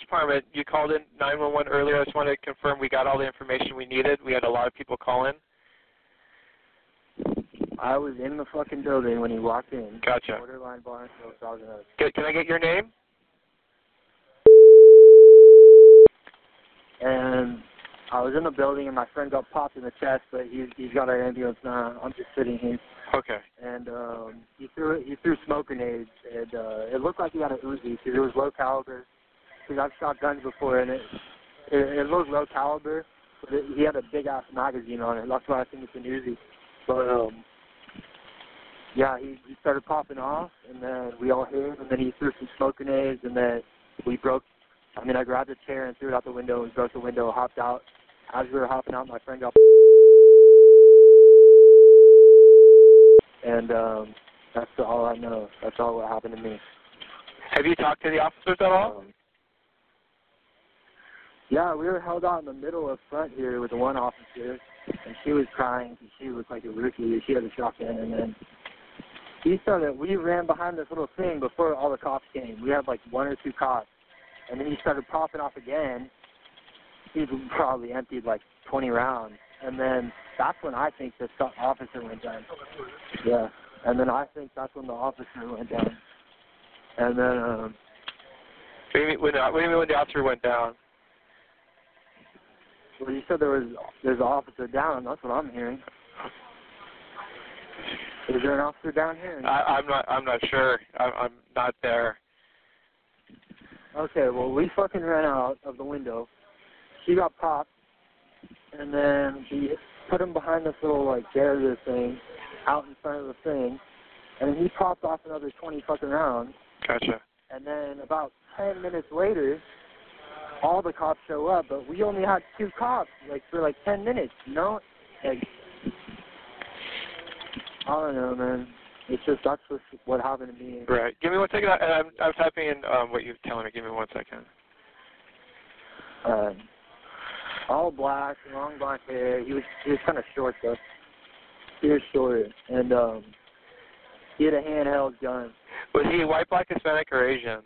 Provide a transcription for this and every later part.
Department. You called in 911 earlier. I just wanted to confirm we got all the information we needed. We had a lot of people call in. I was in the fucking building when he walked in. Gotcha. Borderline bar, so I was Can I get your name? And I was in the building, and my friend got popped in the chest, but he's got an ambulance now. I'm just sitting here. Okay. And he threw smoke grenades, and it looked like he had a Uzi because it was low caliber. Because I've shot guns before, and it looked low caliber, but he had a big ass magazine on it. That's why I think it's an Uzi. But yeah, he started popping off, and then we all hit him, and then he threw some smoke grenades, and then we broke. I mean, I grabbed a chair and threw it out the window, and broke the window, hopped out. As we were hopping out, my friend got. And that's all I know. That's all what happened to me. Have you talked to the officers at all? Yeah, we were held out in the middle of front here with the one officer, and she was crying because she looked like a rookie. She had a shotgun, and then we ran behind this little thing before all the cops came. We had like 1 or 2 cops, and then he started popping off again. He probably emptied like 20 rounds, and then that's when I think the officer went down. Yeah, and then I think that's when the officer went down. And then, What do you mean when the officer went down? well, you said there's an officer down. That's what I'm hearing. Is there an officer down here? I'm not sure. I'm not there. Okay, well, we fucking ran out of the window. She got popped, and then he put him behind this little, like, barrier thing out in front of the thing, and then he popped off another 20 fucking rounds. Gotcha. And then about 10 minutes later, all the cops show up, but we only had 2 cops, like, for, like, 10 minutes, you know? Like, I don't know, man. It's just, that's just what happened to me. Right. Give me 1 second. I'm typing in what you're telling me. Give me 1 second. All black, long black hair. He was kind of short, though. He was short, and he had a handheld gun. Was he white, black, Hispanic, or Asian?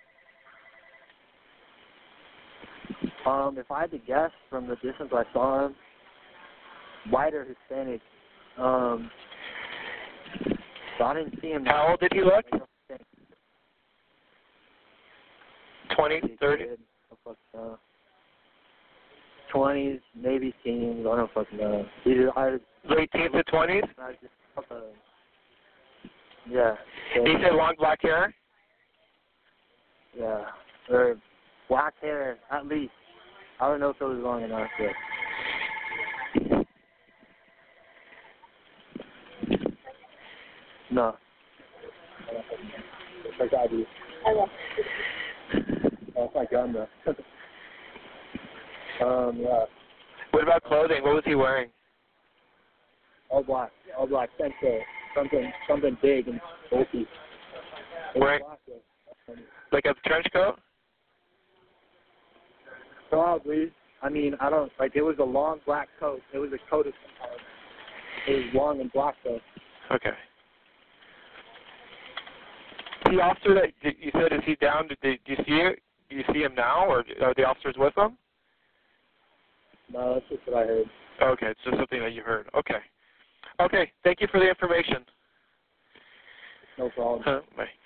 If I had to guess from the distance I saw him, white or Hispanic. So I didn't see him. How old did he look? 20, 30? 20s, maybe teens. I don't fucking know. Late teens to 20s? Yeah. He said long black hair? Yeah. Or black hair, at least. I don't know if it was long enough yet. No. That's my ID. That's my gun, though. Yeah. What about clothing? What was he wearing? All black. All black. Something big and bulky. Wearing like a trench coat? Probably. I mean, I don't, like, it was a long black coat. It was a coat of some kind. It was long and black, though. Okay. The officer that you said, is he down? Do you see it? Do you see him now, or are the officers with him? No, that's just what I heard. Okay, it's just something that you heard. Okay. Okay, thank you for the information. No problem. Bye.